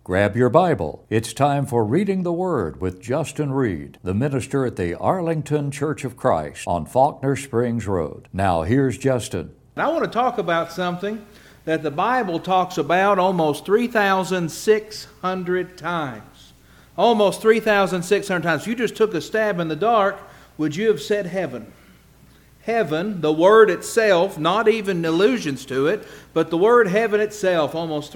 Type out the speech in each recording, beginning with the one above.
Grab your Bible. It's time for Reading the Word with Justin Reed, the minister at the Arlington Church of Christ on Faulkner Springs Road. Now here's Justin. I want to talk about something that the Bible talks about almost 3,600 times. Almost 3,600 times. If you just took a stab in the dark, would you have said heaven? Heaven, the word itself, not even allusions to it, but the word heaven itself, almost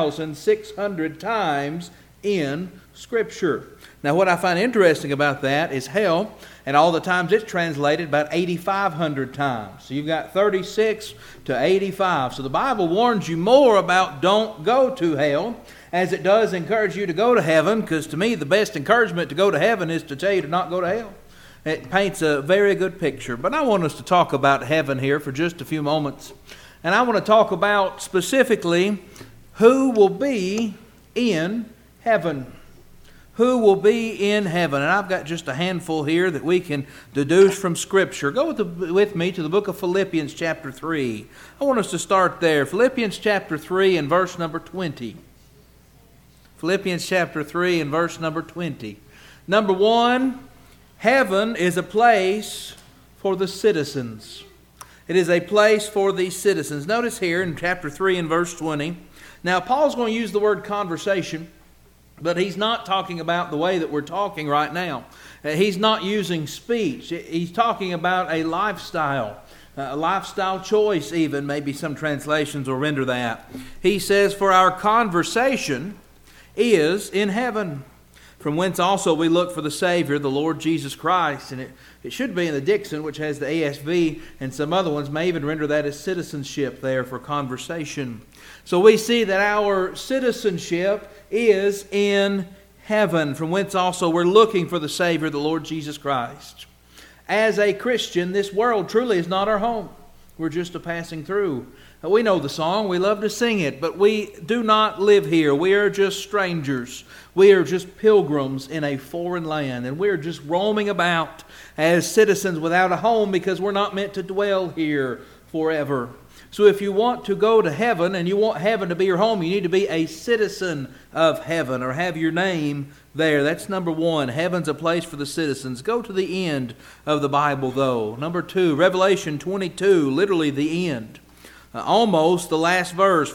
3,600 times in Scripture. Now, what I find interesting about that is hell, and all the times it's translated about 8,500 times. So you've got 36 to 85. So the Bible warns you more about don't go to hell, as it does encourage you to go to heaven, because to me the best encouragement to go to heaven is to tell you to not go to hell. It paints a very good picture. But I want us to talk about heaven here for just a few moments. And I want to talk about specifically who will be in heaven. Who will be in heaven? And I've got just a handful here that we can deduce from Scripture. Go with me to the book of Philippians chapter 3. I want us to start there. Philippians chapter 3 and verse number 20. Philippians chapter 3 and verse number 20. Number one, heaven is a place for the citizens. It is a place for the citizens. Notice here in chapter 3 and verse 20. Now, Paul's going to use the word conversation, but he's not talking about the way that we're talking right now. He's not using speech. He's talking about a lifestyle choice even. Maybe some translations will render that. He says, for our conversation is in heaven, from whence also we look for the Savior, the Lord Jesus Christ. And it should be in the Dixon, which has the ASV, and some other ones may even render that as citizenship there for conversation. So we see that our citizenship is in heaven, from whence also we're looking for the Savior, the Lord Jesus Christ. As a Christian, this world truly is not our home. We're just a passing through. We know the song, we love to sing it, but we do not live here. We are just strangers. We are just pilgrims in a foreign land, and we're just roaming about as citizens without a home because we're not meant to dwell here forever. So if you want to go to heaven and you want heaven to be your home, you need to be a citizen of heaven or have your name there. That's number one. Heaven's a place for the citizens. Go to the end of the Bible, though. Number two, Revelation 22, literally the end. Almost the last verse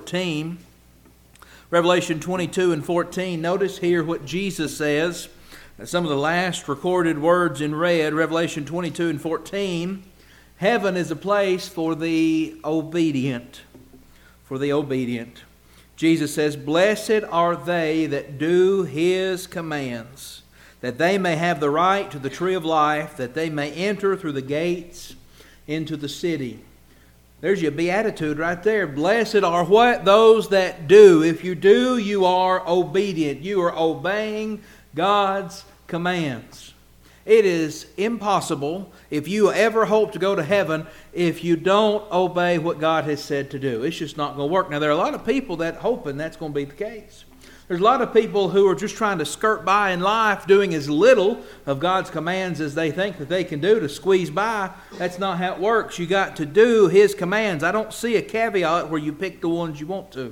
14. Revelation 22 and 14. Notice here what Jesus says. Some of the last recorded words in red. Revelation 22 and 14. Heaven is a place for the obedient. For the obedient. Jesus says, blessed are they that do His commands, that they may have the right to the tree of life, that they may enter through the gates into the city. There's your beatitude right there. Blessed are what? Those that do. If you do, you are obedient. You are obeying God's commands. It is impossible if you ever hope to go to heaven if you don't obey what God has said to do. It's just not going to work. Now, there are a lot of people that hoping that's going to be the case. There's a lot of people who are just trying to skirt by in life, doing as little of God's commands as they think that they can do to squeeze by. That's not how it works. You got to do His commands. I don't see a caveat where you pick the ones you want to.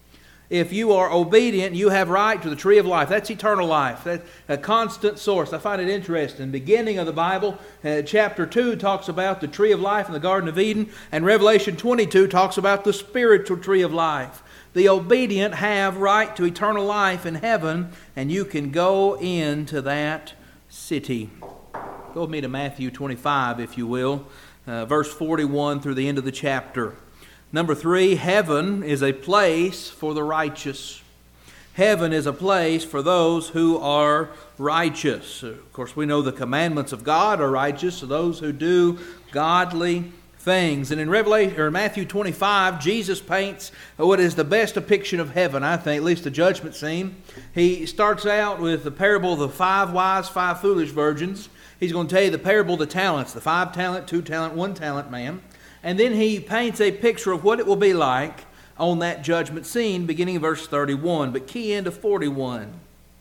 If you are obedient, you have right to the tree of life. That's eternal life. That's a constant source. I find it interesting. The beginning of the Bible, chapter 2 talks about the tree of life in the Garden of Eden, and Revelation 22 talks about the spiritual tree of life. The obedient have right to eternal life in heaven, and you can go into that city. Go with me to Matthew 25, if you will, verse 41 through the end of the chapter. Number 3, heaven is a place for the righteous. Heaven is a place for those who are righteous. Of course, we know the commandments of God are righteous, so those who do godly things. And in Matthew 25, Jesus paints what is the best depiction of heaven, I think, at least the judgment scene. He starts out with the parable of the 5 wise, 5 foolish virgins. He's going to tell you the parable of the talents, the 5 talent, 2 talent, 1 talent man. And then he paints a picture of what it will be like on that judgment scene, beginning in verse 31, but key into 41.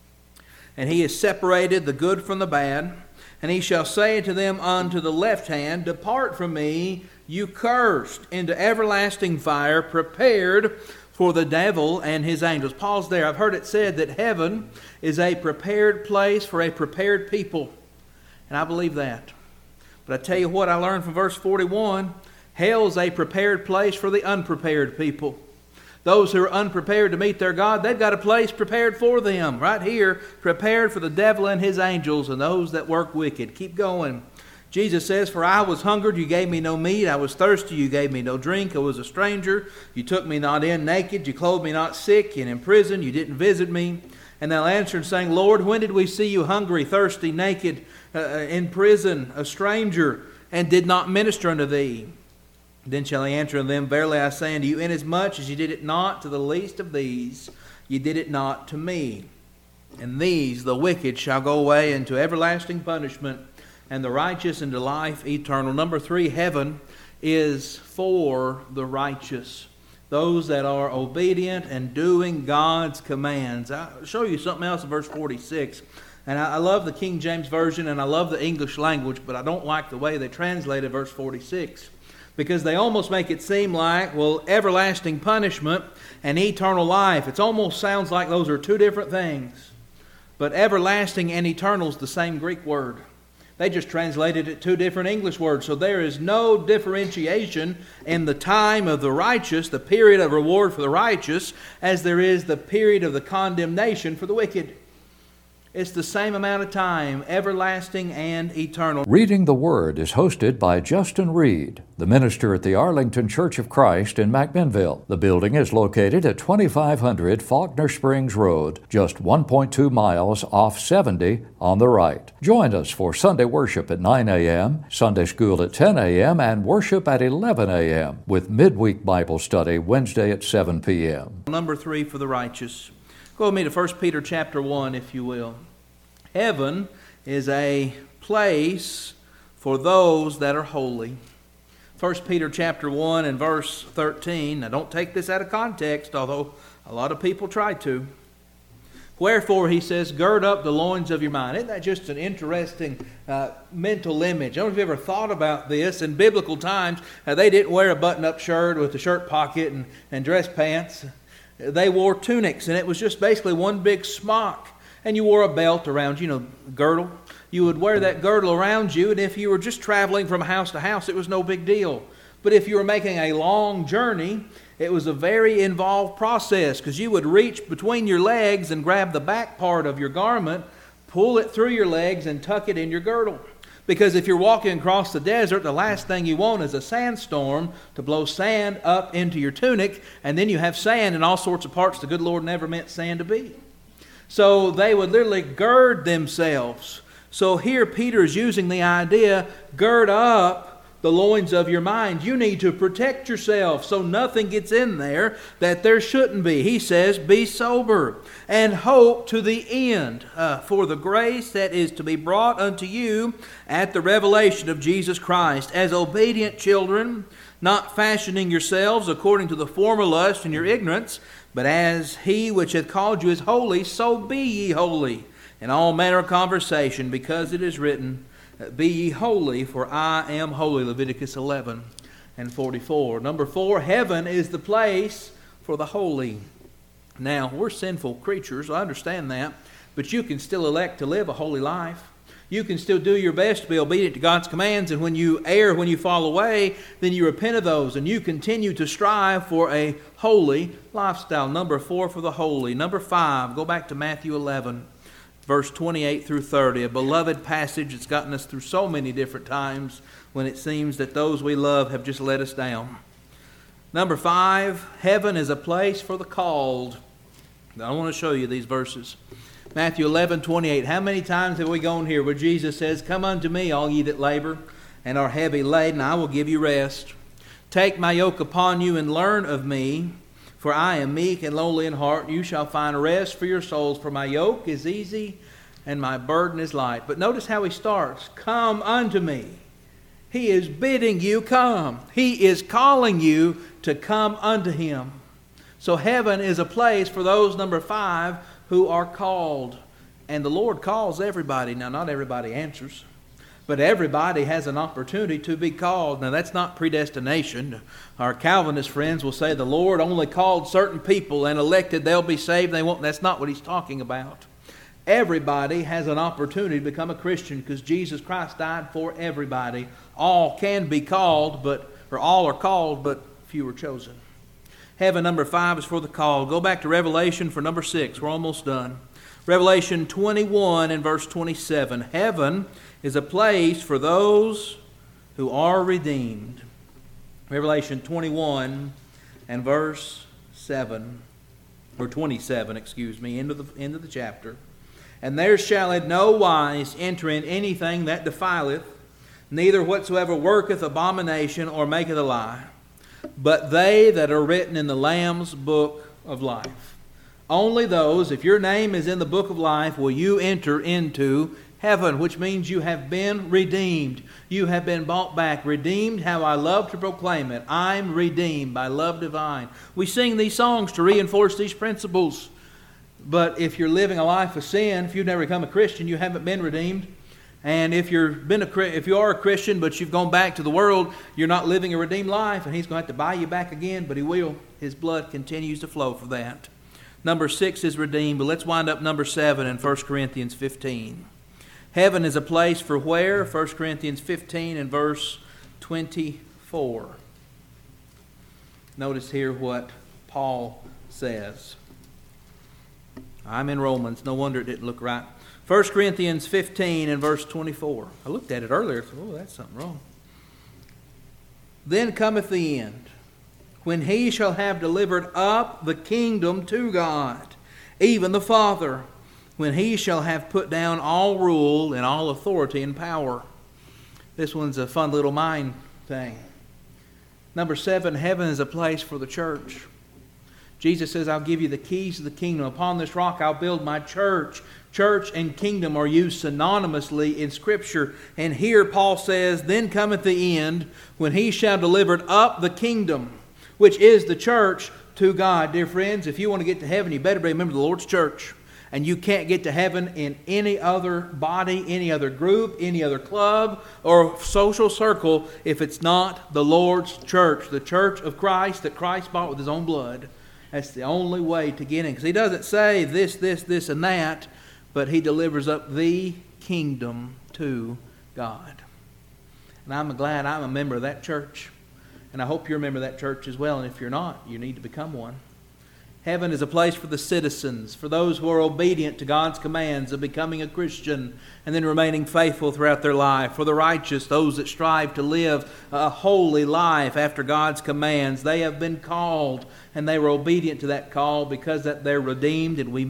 And he has separated the good from the bad, and he shall say to them unto the left hand, depart from me, you cursed, into everlasting fire, prepared for the devil and his angels. Pause there. I've heard it said that heaven is a prepared place for a prepared people. And I believe that. But I tell you what I learned from verse 41. Hell's a prepared place for the unprepared people. Those who are unprepared to meet their God, they've got a place prepared for them. Right here, prepared for the devil and his angels and those that work wicked. Keep going. Jesus says, for I was hungered, you gave me no meat. I was thirsty, you gave me no drink. I was a stranger, you took me not in. Naked, you clothed me not. Sick and in prison, you didn't visit me. And they'll answer, saying, Lord, when did we see you hungry, thirsty, naked, in prison, a stranger, and did not minister unto thee? Then shall he answer unto them, verily I say unto you, inasmuch as you did it not to the least of these, you did it not to me. And these, the wicked, shall go away into everlasting punishment, and the righteous into life eternal. Number 3, heaven is for the righteous. Those that are obedient and doing God's commands. I'll show you something else in verse 46. And I love the King James Version and I love the English language, but I don't like the way they translated verse 46. Because they almost make it seem like, well, everlasting punishment and eternal life. It almost sounds like those are two different things. But everlasting and eternal is the same Greek word. They just translated it two different English words. So there is no differentiation in the time of the righteous, the period of reward for the righteous, as there is the period of the condemnation for the wicked. It's the same amount of time, everlasting and eternal. Reading the Word is hosted by Justin Reed, the minister at the Arlington Church of Christ in McMinnville. The building is located at 2500 Faulkner Springs Road, just 1.2 miles off 70 on the right. Join us for Sunday worship at 9 a.m., Sunday school at 10 a.m., and worship at 11 a.m., with midweek Bible study Wednesday at 7 p.m. Number 3 for the righteous. Go with me to 1 Peter chapter 1, if you will. Heaven is a place for those that are holy. 1 Peter chapter 1 and verse 13. Now don't take this out of context, although a lot of people try to. Wherefore, he says, gird up the loins of your mind. Isn't that just an interesting mental image? I don't know if you've ever thought about this. In biblical times, they didn't wear a button-up shirt with a shirt pocket and dress pants. They wore tunics, and it was just basically one big smock. And you wore a belt around, girdle. You would wear that girdle around you, and if you were just traveling from house to house, it was no big deal. But if you were making a long journey, it was a very involved process, because you would reach between your legs and grab the back part of your garment, pull it through your legs, and tuck it in your girdle. Because if you're walking across the desert, the last thing you want is a sandstorm to blow sand up into your tunic, and then you have sand in all sorts of parts the good Lord never meant sand to be. So they would literally gird themselves. So here Peter is using the idea, gird up the loins of your mind. You need to protect yourself so nothing gets in there that there shouldn't be. He says, be sober and hope to the end for the grace that is to be brought unto you at the revelation of Jesus Christ. As obedient children, not fashioning yourselves according to the former lust in your ignorance, but as he which hath called you is holy, so be ye holy in all manner of conversation, because it is written, be ye holy, for I am holy. Leviticus 11 and 44. Number 4, heaven is the place for the holy. Now, we're sinful creatures, I understand that, but you can still elect to live a holy life. You can still do your best to be obedient to God's commands, and when you err, when you fall away, then you repent of those, and you continue to strive for a holy lifestyle. Number 4 for the holy. Number 5, go back to Matthew 11. Verse 28 through 30, a beloved passage that's gotten us through so many different times when it seems that those we love have just let us down. Number 5, heaven is a place for the called. Now, I want to show you these verses. Matthew 11:28. How many times have we gone here where Jesus says, come unto me, all ye that labor and are heavy laden, I will give you rest. Take my yoke upon you and learn of me, for I am meek and lowly in heart. You shall find rest for your souls. For my yoke is easy and my burden is light. But notice how he starts. Come unto me. He is bidding you come. He is calling you to come unto him. So heaven is a place for those, number 5, who are called. And the Lord calls everybody. Now, not everybody answers. But everybody has an opportunity to be called. Now, that's not predestination. Our Calvinist friends will say the Lord only called certain people and elected they'll be saved. They won't. That's not what he's talking about. Everybody has an opportunity to become a Christian because Jesus Christ died for everybody. All can be called, or all are called, but few are chosen. Heaven, number 5, is for the called. Go back to Revelation for number 6. We're almost done. Revelation 21 and verse 27. Heaven is a place for those who are redeemed. Revelation 21 and verse 7, or 27, end of the chapter. And there shall in no wise enter in anything that defileth, neither whatsoever worketh abomination or maketh a lie, but they that are written in the Lamb's book of life. Only those, if your name is in the book of life, will you enter into heaven, which means you have been redeemed. You have been bought back. Redeemed, how I love to proclaim it. I'm redeemed by love divine. We sing these songs to reinforce these principles. But if you're living a life of sin, if you've never become a Christian, you haven't been redeemed. And if you are a Christian, but you've gone back to the world, you're not living a redeemed life, and He's going to have to buy you back again, but He will. His blood continues to flow for that. Number 6 is redeemed, but let's wind up number 7 in 1 Corinthians 15. Heaven is a place for where? 1 Corinthians 15 and verse 24. Notice here what Paul says. I'm in Romans. No wonder it didn't look right. 1 Corinthians 15 and verse 24. I looked at it earlier. Oh, that's something wrong. Then cometh the end, when He shall have delivered up the kingdom to God, even the Father, when He shall have put down all rule and all authority and power. This one's a fun little mind thing. Number 7, heaven is a place for the church. Jesus says, I'll give you the keys of the kingdom. Upon this rock I'll build my church. Church and kingdom are used synonymously in Scripture. And here Paul says, then cometh the end, when He shall deliver up the kingdom, which is the church, to God. Dear friends, if you want to get to heaven, you better remember the Lord's church. And you can't get to heaven in any other body, any other group, any other club or social circle if it's not the Lord's church, the church of Christ that Christ bought with His own blood. That's the only way to get in. Because He doesn't say this, and that, but He delivers up the kingdom to God. And I'm glad I'm a member of that church. And I hope you're a member of that church as well. And if you're not, you need to become one. Heaven is a place for the citizens, for those who are obedient to God's commands of becoming a Christian and then remaining faithful throughout their life. For the righteous, those that strive to live a holy life after God's commands. They have been called and they were obedient to that call because that they're redeemed and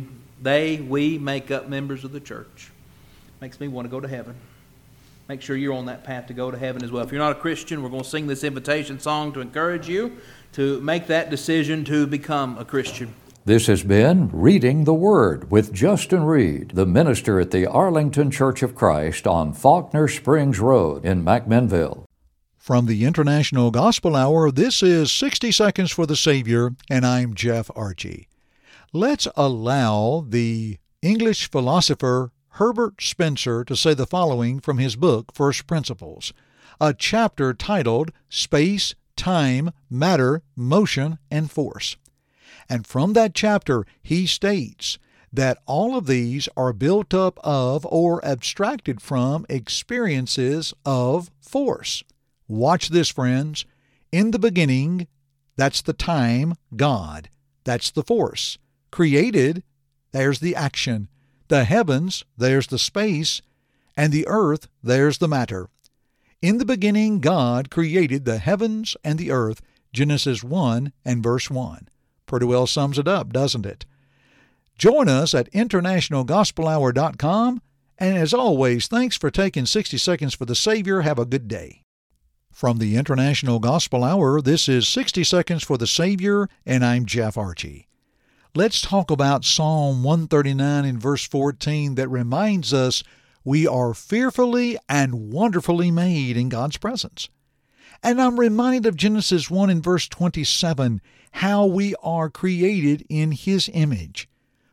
we make up members of the church. Makes me want to go to heaven. Make sure you're on that path to go to heaven as well. If you're not a Christian, we're going to sing this invitation song to encourage you to make that decision to become a Christian. This has been Reading the Word with Justin Reed, the minister at the Arlington Church of Christ on Faulkner Springs Road in McMinnville. From the International Gospel Hour, this is 60 Seconds for the Savior, and I'm Jeff Archie. Let's allow the English philosopher Herbert Spencer to say the following from his book, First Principles, a chapter titled Space, Time, Matter, Motion, and Force. And from that chapter, he states that all of these are built up of or abstracted from experiences of force. Watch this, friends. In the beginning, that's the time, God. That's the force. Created, there's the action. The heavens, there's the space, and the earth, there's the matter. In the beginning, God created the heavens and the earth, Genesis 1 and verse 1. Pretty well sums it up, doesn't it? Join us at internationalgospelhour.com, and as always, thanks for taking 60 Seconds for the Savior. Have a good day. From the International Gospel Hour, this is 60 Seconds for the Savior, and I'm Jeff Archie. Let's talk about Psalm 139 in verse 14 that reminds us we are fearfully and wonderfully made in God's presence. And I'm reminded of Genesis 1 in verse 27, how we are created in His image.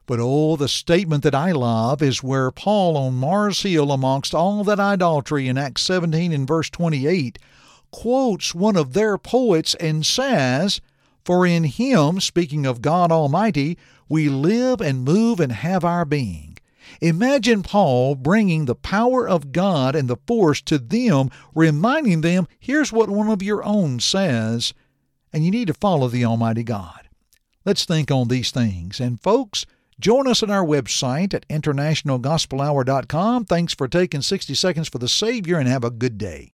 But oh, the statement that I love is where Paul on Mars Hill, amongst all that idolatry in Acts 17 and verse 28, quotes one of their poets and says, "For in Him," speaking of God Almighty, "we live and move and have our being." Imagine Paul bringing the power of God and the force to them, reminding them, here's what one of your own says, and you need to follow the Almighty God. Let's think on these things. And folks, join us at our website at internationalgospelhour.com. Thanks for taking 60 Seconds for the Savior, and have a good day.